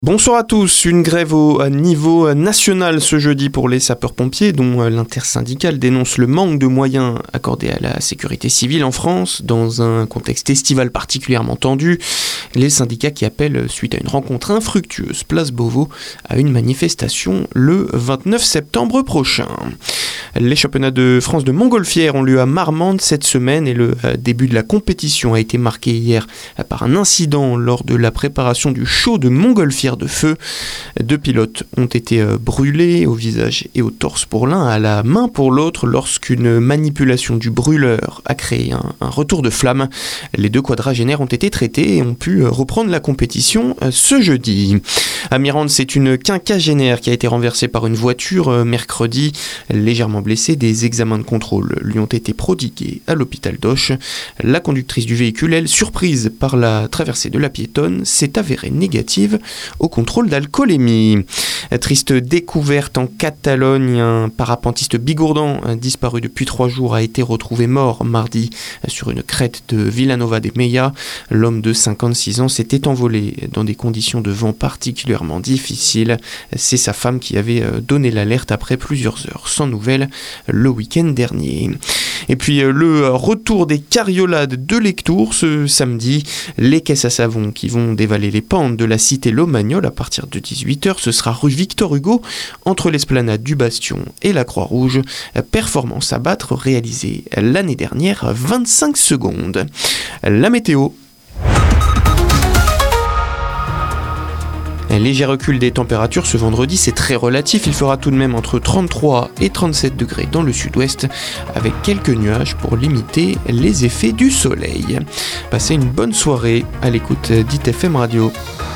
Bonsoir à tous. Une grève au niveau national ce jeudi pour les sapeurs-pompiers, dont l'intersyndicale dénonce le manque de moyens accordés à la sécurité civile en France. Dans un contexte estival particulièrement tendu, les syndicats qui appellent, suite à une rencontre infructueuse place Beauvau, à une manifestation le 29 septembre prochain. Les championnats de France de montgolfière ont lieu à Marmande cette semaine et le début de la compétition a été marqué hier par un incident lors de la préparation du show de montgolfière de feu. 2 pilotes ont été brûlés au visage et au torse pour l'un, à la main pour l'autre, lorsqu'une manipulation du brûleur a créé un retour de flamme. Les 2 quadragénaires ont été traités et ont pu reprendre la compétition ce jeudi. À Mirande, c'est une quinquagénaire qui a été renversée par une voiture mercredi. Légèrement blessée, des examens de contrôle lui ont été prodigués à l'hôpital d'Auch. La conductrice du véhicule, elle, surprise par la traversée de la piétonne, s'est avérée négative au contrôle d'alcoolémie. Triste découverte en Catalogne, un parapentiste bigourdan disparu depuis 3 jours a été retrouvé mort mardi sur une crête de Vilanova de Meià. L'homme de 56 ans s'était envolé dans des conditions de vent particulièrement difficiles. C'est sa femme qui avait donné l'alerte après plusieurs heures sans nouvelles le week-end dernier. Et puis le retour des cariolades de Lectoure ce samedi. Les caisses à savon qui vont dévaler les pentes de la cité Lomagnol à partir de 18h. Ce sera rue Victor Hugo, entre l'esplanade du Bastion et la Croix-Rouge. Performance à battre réalisée l'année dernière, 25 secondes. La météo. Un léger recul des températures ce vendredi, c'est très relatif. Il fera tout de même entre 33 et 37 degrés dans le sud-ouest, avec quelques nuages pour limiter les effets du soleil. Passez une bonne soirée à l'écoute d'ITFM Radio.